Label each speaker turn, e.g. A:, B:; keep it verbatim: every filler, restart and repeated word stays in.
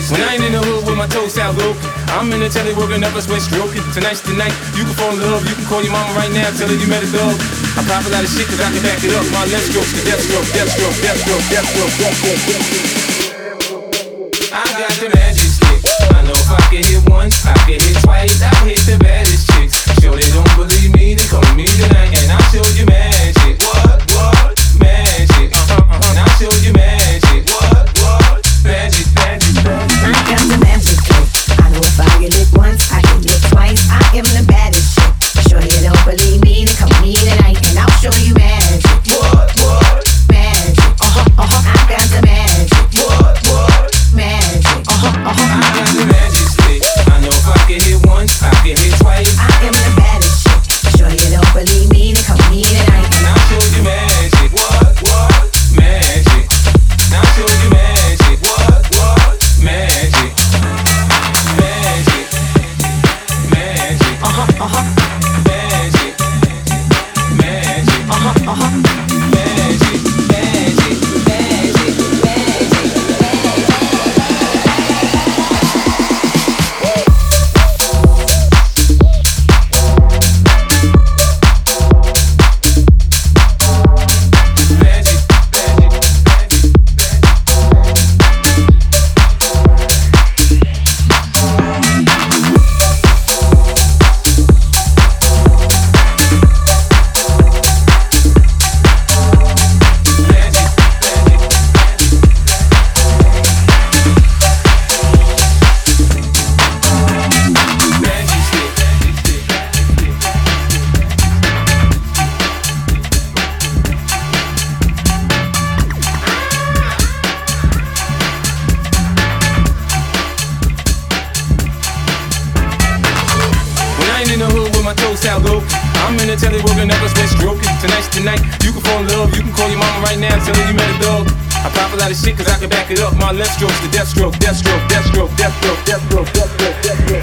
A: When I ain't in the hood with my toes out low, I'm in the telly working up a sweat stroking. Tonight's the night, you can fall in love. You can call your mama right now, tell her you met a dog. I pop a lot of shit cause I can back it up. My left stroke's the death stroke, death stroke, death stroke, death stroke, death stroke, death stroke. I got the magic stick. I know if I can hit once, I can hit twice. I hit the baddest chicks. Sure they don't believe me, they call me tonight, and I'll show you magic. What, what, magic? Uh-huh, uh-huh. And I'll show you magic. What, what, magic, magic, magic.
B: I got the magic trick. I know if I get it once, I can get twice. I am the baddest chick. Sure you don't believe me, then come me tonight, and I'll show you magic.
A: What, what,
B: magic? Uh huh, uh huh. I got the magic.
A: what, what,
B: magic? Uh huh, uh huh.
A: I got the magic stick. I know if I can hit once, I can hit twice.
B: I am the baddest chick. Sure you don't believe me, then come me tonight,
A: And I'll show you magic. What, what, magic? And I'll show you magic. What, what, magic? Magic, magic.
B: uh huh, uh huh.
A: Magic, magic,
B: Uh huh, uh huh.
A: magic, magic, magic, magic, magic, magic stick. When I ain't in the hood with my toes out low, I'm in the telly working up a sweat stroking. Tonight's the night, you can fall in love. You can call your mama right now, tell her you met a dog. I pop a lot of shit cause I can back it up. My left stroke's the death stroke, death stroke, death stroke, death stroke, death stroke, death stroke, death stroke.